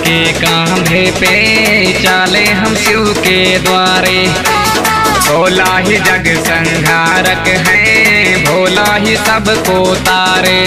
के कांधे पे चले हम शिव के द्वारे। भोला ही जग संहारक है, भोला ही सबको तारे।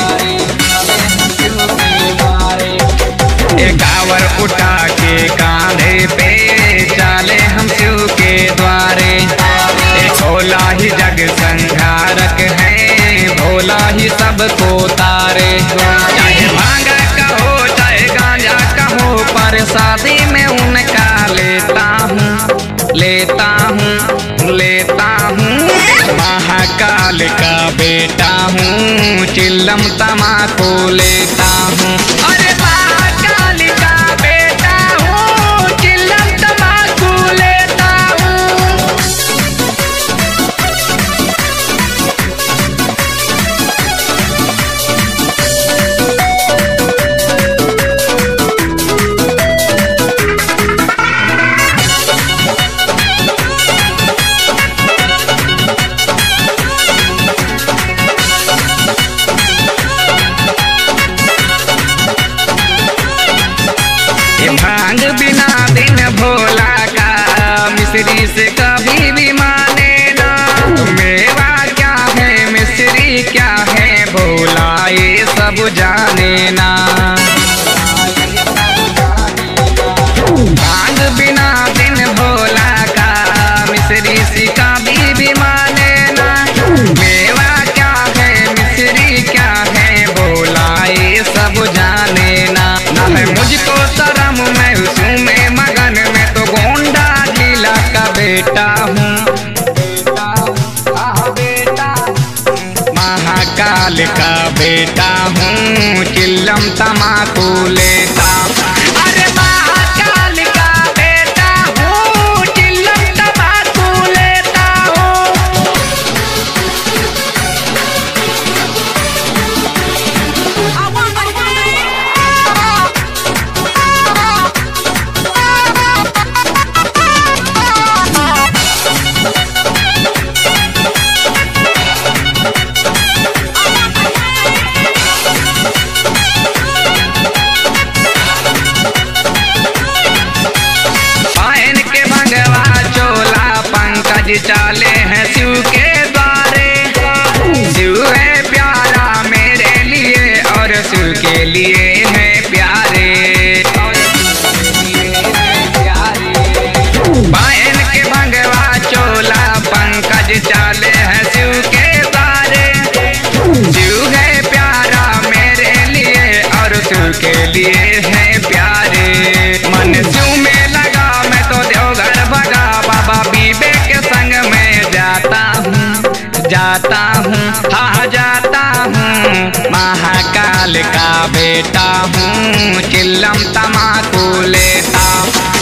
कांवर उठा के कांधे पे चले हम शिव के द्वारे। भोला ही जग संहारक है, भोला ही सबको तारे। चाहे भांगा कहो चाहे गांजा कहो, पर शादी में उनका लेता हूँ, लेता हूँ, लेता हूँ। महाकाल का बेटा हूँ, चिल्लम तमाकू लेता हूँ। अरे महाकाल का बेटा हूँ, चिल्लम तमाकू लेता हूँ। भांग बिना दिन भोला का मिश्री से कभी भी माने ना। मेवा क्या है मिश्री क्या है, भोला ये सब जाने ना। भांग बिना दिन भोला का मिश्री से कभी भी माने ना। मेवा क्या है मिश्री क्या है, भोला ये सब जाने ना। ना है मुझको शर्म मैं उसमें मगन में, तो गोंडा जिला का बेटा हूँ, महाकाल का बेटा हूँ, चिल्लम तमाकू लेता। अरे महाकाल का बेटा हूँ, चिल्लम तमाकू लेता हूँ। पायन के भंगवा चोला पंकज चाले हैं शिव के द्वारे। शिव है प्यारा मेरे लिए और शिव के लिए है प्यारे। पायन के भंगवा चोला पंकज चाले हैं शिव के द्वारे। शिव है प्यारा मेरे लिए और शिव के लिए है प्यारे। मन शिव में लगा मैं तो देवघर भगा, बाबा बीबे के संग में जाता हूँ, जाता हूँ, हाँ जाता हूँ। महाकाल का बेटा हूँ, चिल्लम तमाकू लेता।